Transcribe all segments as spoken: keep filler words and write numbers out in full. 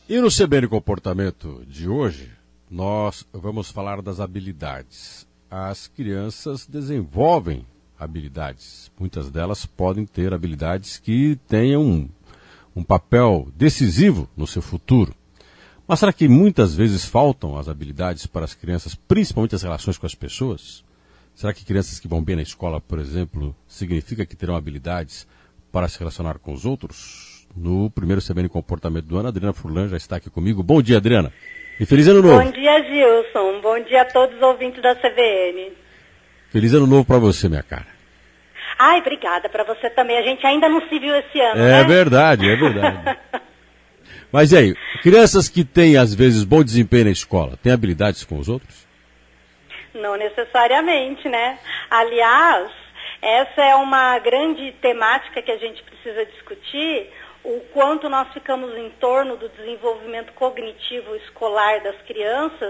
E no C B N Comportamento de hoje, nós vamos falar das habilidades. As crianças desenvolvem habilidades. Muitas delas podem ter habilidades que tenham um, um papel decisivo no seu futuro. Mas será que muitas vezes faltam as habilidades para as crianças, principalmente as relações com as pessoas? Será que crianças que vão bem na escola, por exemplo, significa que terão habilidades para se relacionar com os outros? No primeiro C B N Comportamento do ano, a Adriana Furlan já está aqui comigo. Bom dia, Adriana. E feliz ano novo. Bom dia, Gilson. Bom dia a todos os ouvintes da C B N. Feliz ano novo para você, minha cara. Ai, obrigada para você também. A gente ainda não se viu esse ano, É né? verdade, é verdade. Mas e aí, crianças que têm, às vezes, bom desempenho na escola, têm habilidades com os outros? Não necessariamente, né? Aliás, essa é uma grande temática que a gente precisa discutir, o quanto nós ficamos em torno do desenvolvimento cognitivo escolar das crianças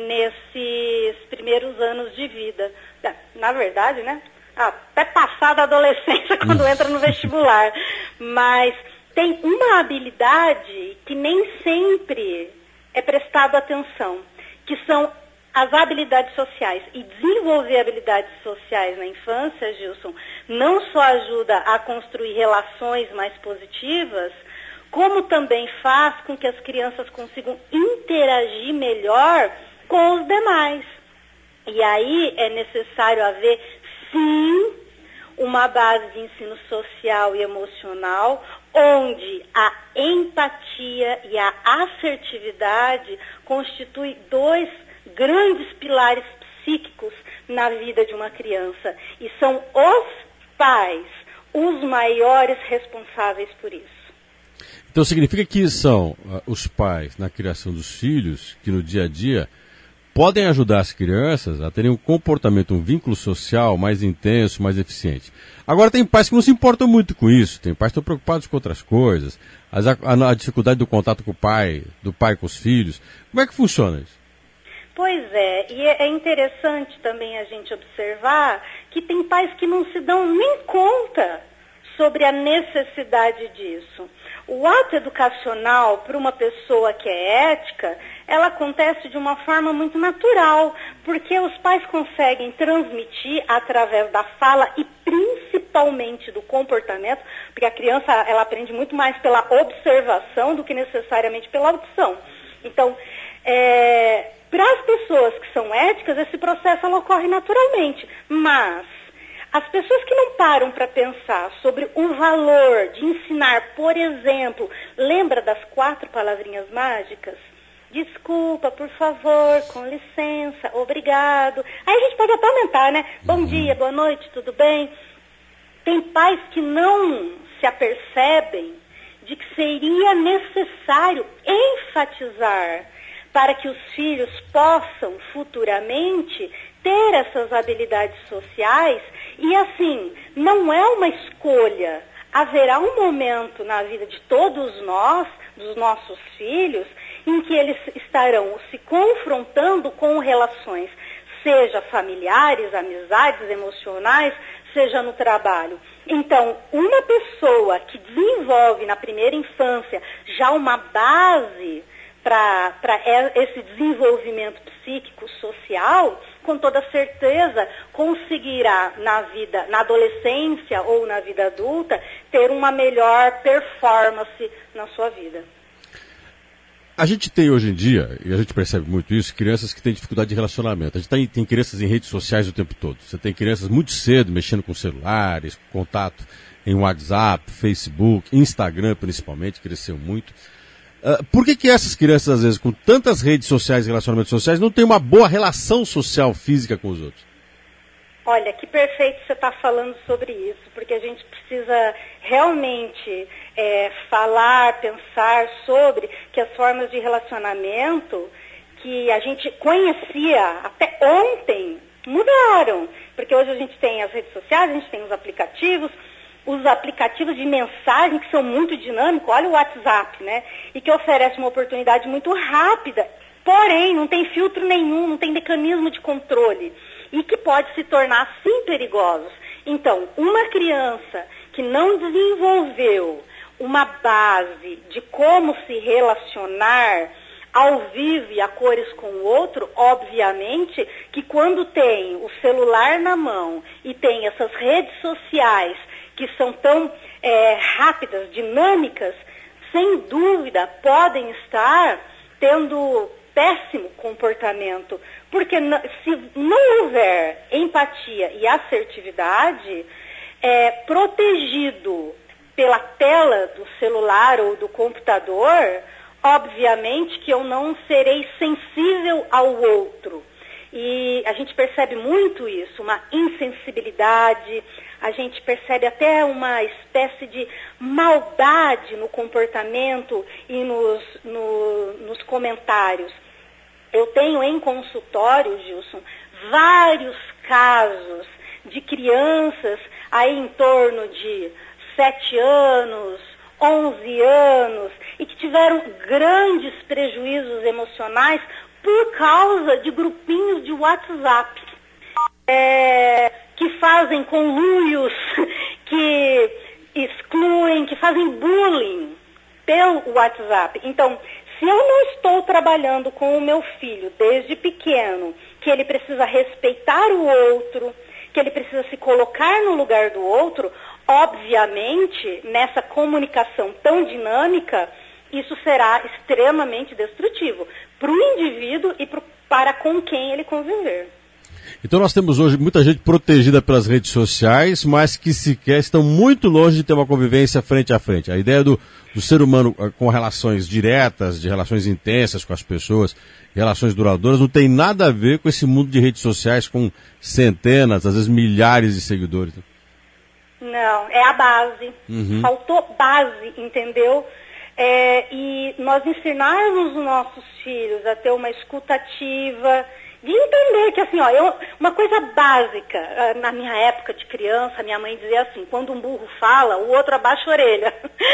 nesses primeiros anos de vida. Na verdade, né? Até passar da adolescência, quando entra no vestibular. Mas tem uma habilidade que nem sempre é prestado atenção, que são as habilidades sociais. E desenvolver habilidades sociais na infância, Gilson, não só ajuda a construir relações mais positivas, como também faz com que as crianças consigam interagir melhor com os demais. E aí é necessário haver, sim, uma base de ensino social e emocional, onde a empatia e a assertividade constituem dois grandes pilares psíquicos na vida de uma criança. E são os pais os maiores responsáveis por isso. Então significa que são uh, os pais na criação dos filhos que no dia a dia podem ajudar as crianças a terem um comportamento, um vínculo social mais intenso, mais eficiente. Agora tem pais que não se importam muito com isso, tem pais que estão preocupados com outras coisas, a, a, a dificuldade do contato com o pai, do pai com os filhos. Como é que funciona isso? Pois é, e é interessante também a gente observar que tem pais que não se dão nem conta sobre a necessidade disso. O ato educacional, para uma pessoa que é ética, ela acontece de uma forma muito natural, porque os pais conseguem transmitir através da fala e principalmente do comportamento, porque a criança ela aprende muito mais pela observação do que necessariamente pela audição. Então, é, para as pessoas que são éticas, esse processo ela ocorre naturalmente, mas as pessoas que não param para pensar sobre o valor de ensinar, por exemplo, lembra das quatro palavrinhas mágicas? Desculpa, por favor, com licença, obrigado. Aí a gente pode até aumentar, né? Bom dia, boa noite, tudo bem? Tem pais que não se apercebem de que seria necessário enfatizar para que os filhos possam futuramente ter essas habilidades sociais e assim, não é uma escolha. Haverá um momento na vida de todos nós, dos nossos filhos, em que eles estarão se confrontando com relações, seja familiares, amizades, emocionais, seja no trabalho. Então, uma pessoa que desenvolve na primeira infância já uma base para esse desenvolvimento psíquico social, com toda certeza conseguirá na vida, na adolescência ou na vida adulta, ter uma melhor performance na sua vida. A gente tem hoje em dia, e a gente percebe muito isso, crianças que têm dificuldade de relacionamento. A gente tem, tem crianças em redes sociais o tempo todo. Você tem crianças muito cedo mexendo com celulares, com contato em WhatsApp, Facebook, Instagram principalmente, cresceu muito. Uh, por que que essas crianças, às vezes, com tantas redes sociais e relacionamentos sociais, não têm uma boa relação social física com os outros? Olha, que perfeito você está falando sobre isso, porque a gente precisa realmente é, falar, pensar sobre que as formas de relacionamento que a gente conhecia até ontem mudaram. Porque hoje a gente tem as redes sociais, a gente tem os aplicativos, os aplicativos de mensagem que são muito dinâmicos, olha o WhatsApp, né? E que oferece uma oportunidade muito rápida, porém não tem filtro nenhum, não tem mecanismo de controle e que pode se tornar sim perigosos. Então, uma criança que não desenvolveu uma base de como se relacionar ao vivo e a cores com o outro, obviamente que quando tem o celular na mão e tem essas redes sociais que são tão é, rápidas, dinâmicas, sem dúvida podem estar tendo péssimo comportamento, porque se não houver empatia e assertividade, é, protegido pela tela do celular ou do computador, obviamente que eu não serei sensível ao outro. E a gente percebe muito isso, uma insensibilidade, a gente percebe até uma espécie de maldade no comportamento e nos, no, nos comentários. Eu tenho em consultório, Gilson, vários casos de crianças aí em torno de sete anos, onze anos, e que tiveram grandes prejuízos emocionais por causa de grupinhos de WhatsApp, é, que fazem conluios, que excluem, que fazem bullying pelo WhatsApp. Então, se eu não estou trabalhando com o meu filho desde pequeno, que ele precisa respeitar o outro, que ele precisa se colocar no lugar do outro, obviamente, nessa comunicação tão dinâmica, isso será extremamente destrutivo para o indivíduo e pro, para com quem ele conviver. Então nós temos hoje muita gente protegida pelas redes sociais, mas que sequer estão muito longe de ter uma convivência frente a frente. A ideia do, do ser humano com relações diretas, de relações intensas com as pessoas, relações duradouras, não tem nada a ver com esse mundo de redes sociais com centenas, às vezes milhares de seguidores. Não, é a base. Uhum. Faltou base, entendeu? É, e nós ensinarmos os nossos filhos a ter uma escuta ativa, de entender que, assim, ó, eu, uma coisa básica, na minha época de criança, minha mãe dizia assim, quando um burro fala, o outro abaixa a orelha.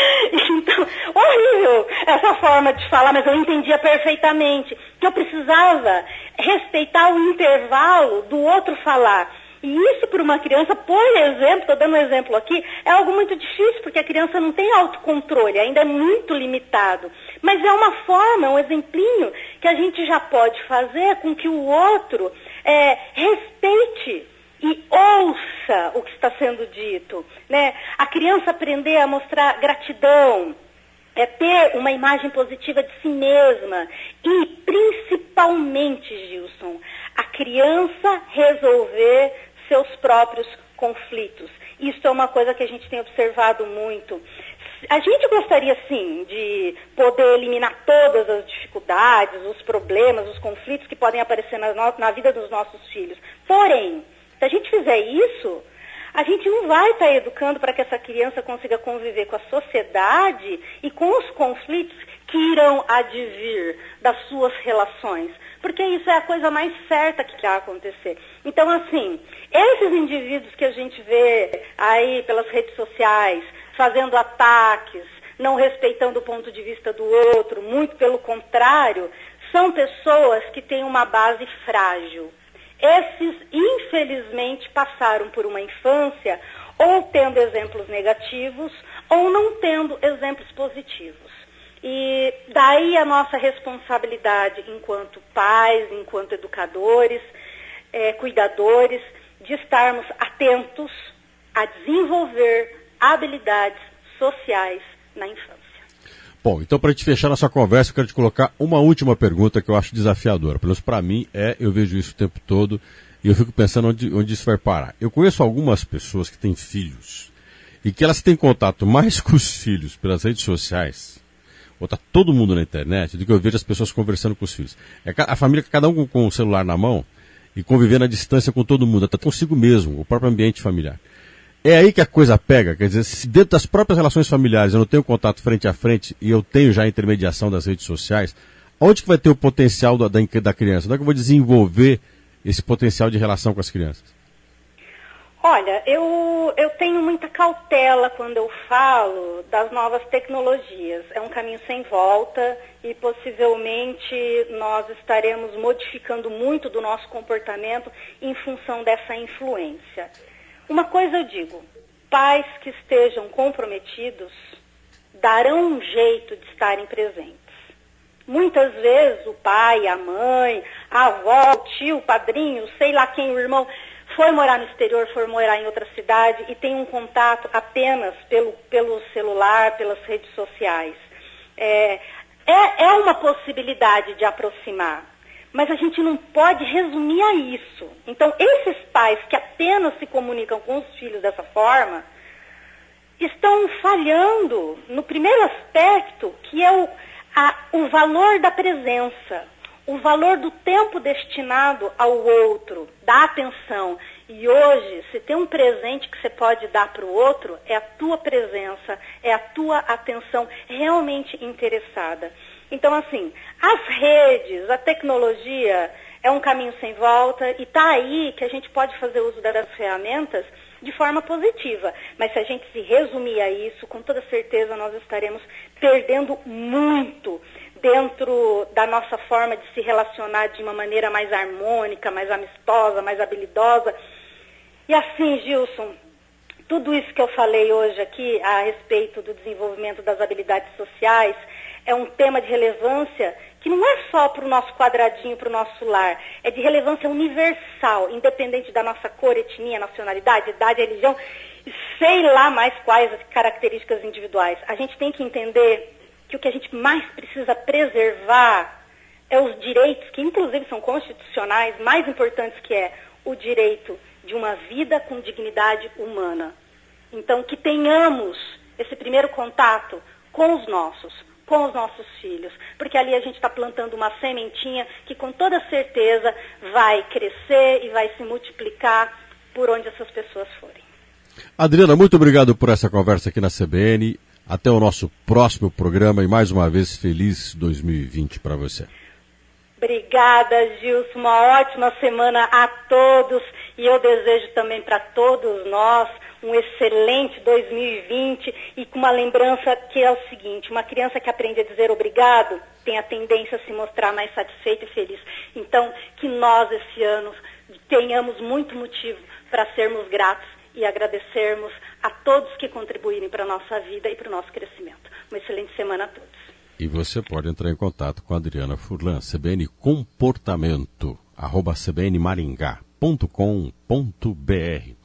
Então, horrível essa forma de falar, mas eu entendia perfeitamente que eu precisava respeitar o intervalo do outro falar. E isso para uma criança, por exemplo, estou dando um exemplo aqui, é algo muito difícil, porque a criança não tem autocontrole, ainda é muito limitado. Mas é uma forma, um exemplinho, que a gente já pode fazer com que o outro é, respeite e ouça o que está sendo dito, né? A criança aprender a mostrar gratidão, é ter uma imagem positiva de si mesma e, principalmente, Gilson, a criança resolver seus próprios conflitos. Isso é uma coisa que a gente tem observado muito. A gente gostaria, sim, de poder eliminar todas as dificuldades, os problemas, os conflitos que podem aparecer na, no, na vida dos nossos filhos. Porém, se a gente fizer isso, a gente não vai estar educando para que essa criança consiga conviver com a sociedade e com os conflitos que irão advir das suas relações. Porque isso é a coisa mais certa que vai acontecer. Então, assim, esses indivíduos que a gente vê aí pelas redes sociais, fazendo ataques, não respeitando o ponto de vista do outro, muito pelo contrário, são pessoas que têm uma base frágil. Esses, infelizmente, passaram por uma infância ou tendo exemplos negativos ou não tendo exemplos positivos. E daí a nossa responsabilidade enquanto pais, enquanto educadores, é, cuidadores, de estarmos atentos a desenvolver habilidades sociais na infância. Bom, então para a gente fechar nossa conversa, eu quero te colocar uma última pergunta que eu acho desafiadora. Pelo menos para mim, é, eu vejo isso o tempo todo e eu fico pensando onde, onde isso vai parar. Eu conheço algumas pessoas que têm filhos e que elas têm contato mais com os filhos pelas redes sociais, ou tá todo mundo na internet, do que eu vejo as pessoas conversando com os filhos. É a família, cada um com o celular na mão e convivendo à distância com todo mundo, até consigo mesmo, o próprio ambiente familiar. É aí que a coisa pega, quer dizer, se dentro das próprias relações familiares eu não tenho contato frente a frente e eu tenho já a intermediação das redes sociais, onde que vai ter o potencial da, da criança? Onde é que eu vou desenvolver esse potencial de relação com as crianças? Olha, eu, eu tenho muita cautela quando eu falo das novas tecnologias. É um caminho sem volta e possivelmente nós estaremos modificando muito do nosso comportamento em função dessa influência. Uma coisa eu digo, pais que estejam comprometidos darão um jeito de estarem presentes. Muitas vezes o pai, a mãe, a avó, o tio, o padrinho, sei lá quem, o irmão, foi morar no exterior, foi morar em outra cidade e tem um contato apenas pelo, pelo celular, pelas redes sociais. É, é, é uma possibilidade de aproximar, mas a gente não pode resumir a isso. Então, esses pais que apenas se comunicam com os filhos dessa forma, estão falhando no primeiro aspecto, que é o, a, o valor da presença, o valor do tempo destinado ao outro, da atenção. E hoje, se tem um presente que você pode dar para o outro, é a tua presença, é a tua atenção realmente interessada. Então, assim, as redes, a tecnologia é um caminho sem volta e está aí que a gente pode fazer uso das ferramentas de forma positiva. Mas se a gente se resumir a isso, com toda certeza nós estaremos perdendo muito dentro da nossa forma de se relacionar de uma maneira mais harmônica, mais amistosa, mais habilidosa. E assim, Gilson, tudo isso que eu falei hoje aqui a respeito do desenvolvimento das habilidades sociais é um tema de relevância que não é só para o nosso quadradinho, para o nosso lar, é de relevância universal, independente da nossa cor, etnia, nacionalidade, idade, religião, sei lá mais quais as características individuais. A gente tem que entender que o que a gente mais precisa preservar é os direitos, que inclusive são constitucionais, mais importantes que é o direito de uma vida com dignidade humana. Então, que tenhamos esse primeiro contato com os nossos, com os nossos filhos, porque ali a gente está plantando uma sementinha que com toda certeza vai crescer e vai se multiplicar por onde essas pessoas forem. Adriana, muito obrigado por essa conversa aqui na C B N. Até o nosso próximo programa e mais uma vez feliz dois mil e vinte para você. Obrigada, Gilson. Uma ótima semana a todos e eu desejo também para todos nós um excelente dois mil e vinte e com uma lembrança que é o seguinte, uma criança que aprende a dizer obrigado tem a tendência a se mostrar mais satisfeita e feliz. Então, que nós esse ano tenhamos muito motivo para sermos gratos e agradecermos a todos que contribuírem para a nossa vida e para o nosso crescimento. Uma excelente semana a todos. E você pode entrar em contato com a Adriana Furlan, C B N Comportamento, arroba c b n maringá ponto com ponto b r.